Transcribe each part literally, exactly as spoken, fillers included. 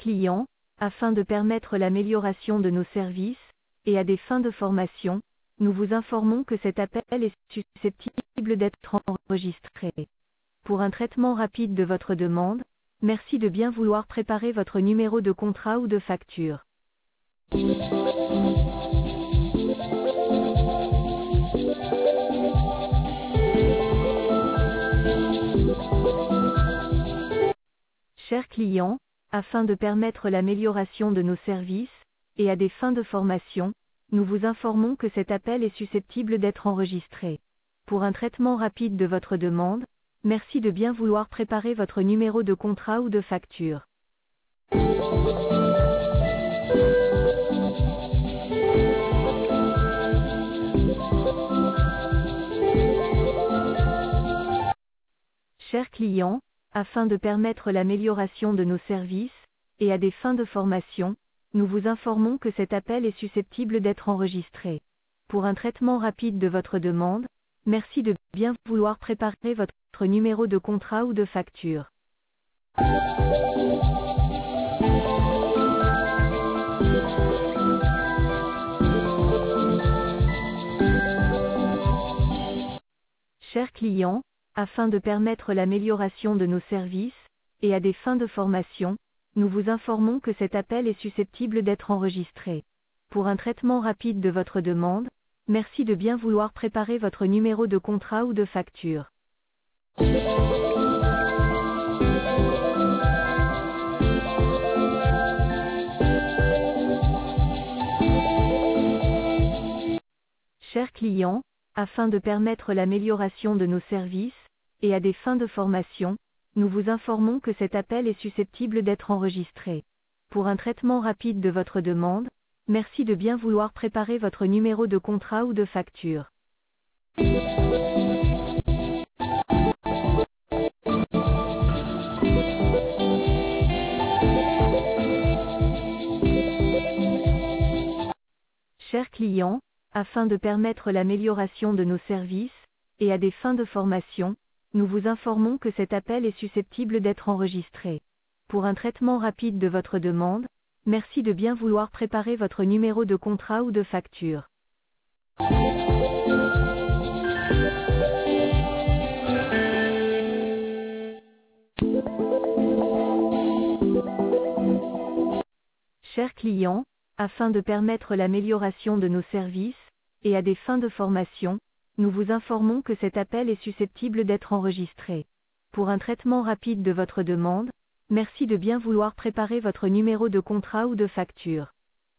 client, afin de permettre l'amélioration de nos services, et à des fins de formation, nous vous informons que cet appel est susceptible d'être enregistré. Pour un traitement rapide de votre demande, merci de bien vouloir préparer votre numéro de contrat ou de facture. Chers clients, afin de permettre l'amélioration de nos services, et à des fins de formation, nous vous informons que cet appel est susceptible d'être enregistré. Pour un traitement rapide de votre demande, merci de bien vouloir préparer votre numéro de contrat ou de facture. Chers clients, afin de permettre l'amélioration de nos services, et à des fins de formation, nous vous informons que cet appel est susceptible d'être enregistré. Pour un traitement rapide de votre demande, merci de bien vouloir préparer votre numéro de contrat ou de facture. Chers clients, afin de permettre l'amélioration de nos services, et à des fins de formation, nous vous informons que cet appel est susceptible d'être enregistré. Pour un traitement rapide de votre demande, merci de bien vouloir préparer votre numéro de contrat ou de facture. Chers clients, afin de permettre l'amélioration de nos services, et à des fins de formation, nous vous informons que cet appel est susceptible d'être enregistré. Pour un traitement rapide de votre demande, merci de bien vouloir préparer votre numéro de contrat ou de facture. Chers clients, afin de permettre l'amélioration de nos services, et à des fins de formation, nous vous informons que cet appel est susceptible d'être enregistré. Pour un traitement rapide de votre demande, merci de bien vouloir préparer votre numéro de contrat ou de facture. Chers clients, afin de permettre l'amélioration de nos services, et à des fins de formation, nous vous informons que cet appel est susceptible d'être enregistré. Pour un traitement rapide de votre demande, merci de bien vouloir préparer votre numéro de contrat ou de facture.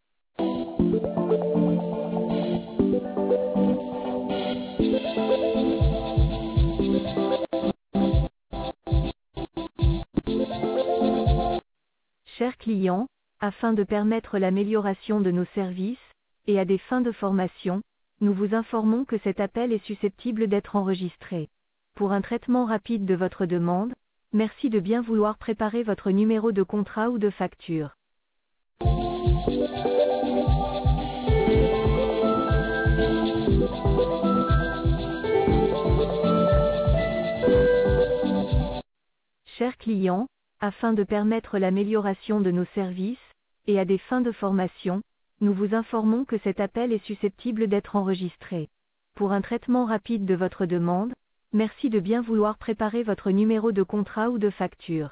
Chers clients, afin de permettre l'amélioration de nos services, et à des fins de formation, nous vous informons que cet appel est susceptible d'être enregistré. Pour un traitement rapide de votre demande, merci de bien vouloir préparer votre numéro de contrat ou de facture. Chers clients, afin de permettre l'amélioration de nos services, et à des fins de formation, nous vous informons que cet appel est susceptible d'être enregistré. Pour un traitement rapide de votre demande, merci de bien vouloir préparer votre numéro de contrat ou de facture.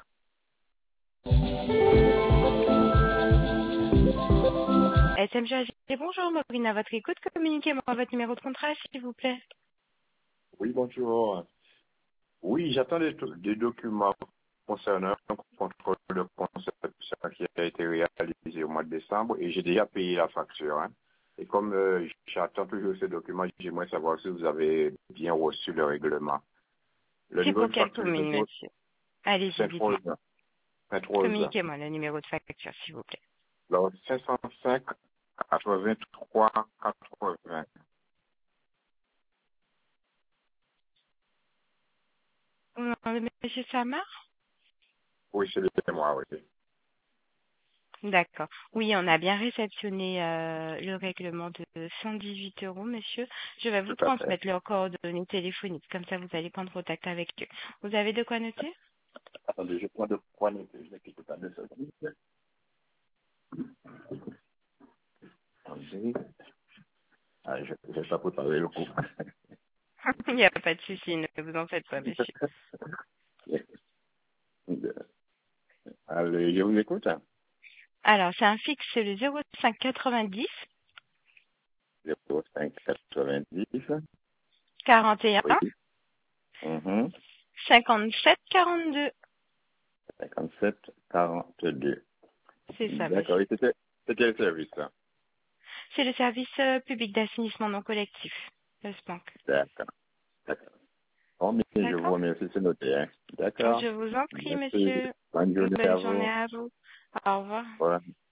S M G A G, bonjour, Maureen, à votre écoute, communiquez-moi votre numéro de contrat, s'il vous plaît. Oui, bonjour. Oui, j'attends des, des documents concernant un contrôle de conception qui a été réalisé au mois de décembre et j'ai déjà payé la facture. Hein. Et comme euh, j'attends toujours ces documents, j'aimerais savoir si vous avez bien reçu le règlement. Le C'est pour quelle facture, commune, monsieur? Allez-y, dites-moi. Communiquez-moi le numéro de facture, s'il vous plaît. Alors, cinq cent cinq quatre-vingt-trois quatre-vingts. Vous m'entendez, monsieur Samar? Oui, c'est moi, oui. D'accord. Oui, on a bien réceptionné euh, le règlement de cent dix-huit euros, monsieur. Je vais vous Tout à fait. transmettre leurs coordonnées téléphoniques. Comme ça, vous allez prendre contact avec eux. Vous avez de quoi noter? Attendez, je prends de quoi noter. Je n'écoute pas deux secondes. Ah, je n'ai pas préparé le coup. Il n'y a pas de souci, ne vous en faites pas, monsieur. Allez, je vous écoute. Alors, c'est un fixe, c'est le zéro cinq quatre-vingt-dix zéro cinq quatre-vingt-dix. quarante et un Oui. Mhm. cinquante-sept quarante-deux. cinquante-sept quarante-deux. C'est ça, D'accord. monsieur. Et c'était c'est quel service, ça? C'est le service euh, public d'assainissement non collectif, le S P A N C. D'accord. D'accord. Bon, mais je vous D'accord? remercie, c'est noté. Hein. D'accord. Je vous en prie, Merci. monsieur. Bonne journée à Bonne journée vous. à vous. Au revoir. Voilà.